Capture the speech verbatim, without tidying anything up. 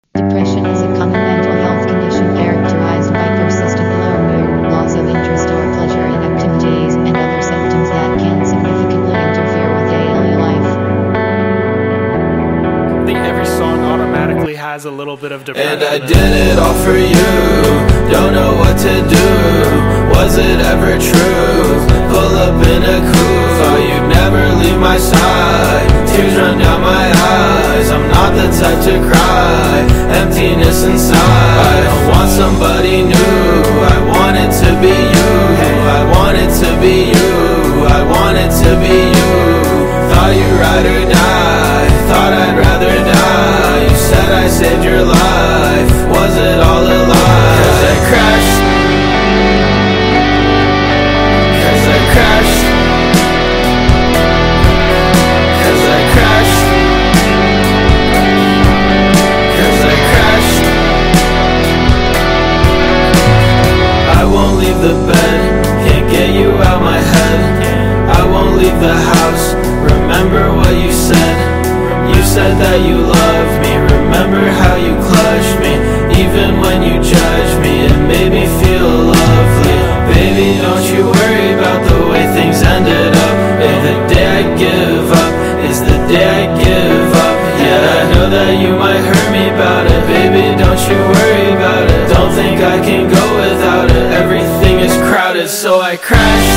Depression is a common mental health condition characterized by persistent low mood, loss of interest or pleasure in activities, and other symptoms that can significantly interfere with daily life. I think every song automatically has a little bit of depression. And I did it all for you, don't know what to do. Was it ever true? Pull up in a coupe, thought you'd never leave my side. Tears run down my eyes, I'm not the type to cry. Emptiness inside, I don't want somebody new. I want it to be you, I want it to be you, I want it to be you. Thought you'd ride or die, thought I'd rather die. You said I saved your life, was it all a lie? Cause I crashed, cause I crashed, cause I crashed, cause I crashed. I won't leave the bed, can't get you out my head. I won't leave the house, remember what you said. You said that you loved me, remember how you clutched me. Even when you judged me, it made me feel lovely. Baby, don't you worry about the way things ended up. If the day I give up is the day I give up. Yeah, I know that you might hurt me about it. Baby, don't you worry about it. Don't think I can go without it. Everything is crowded, so I crash.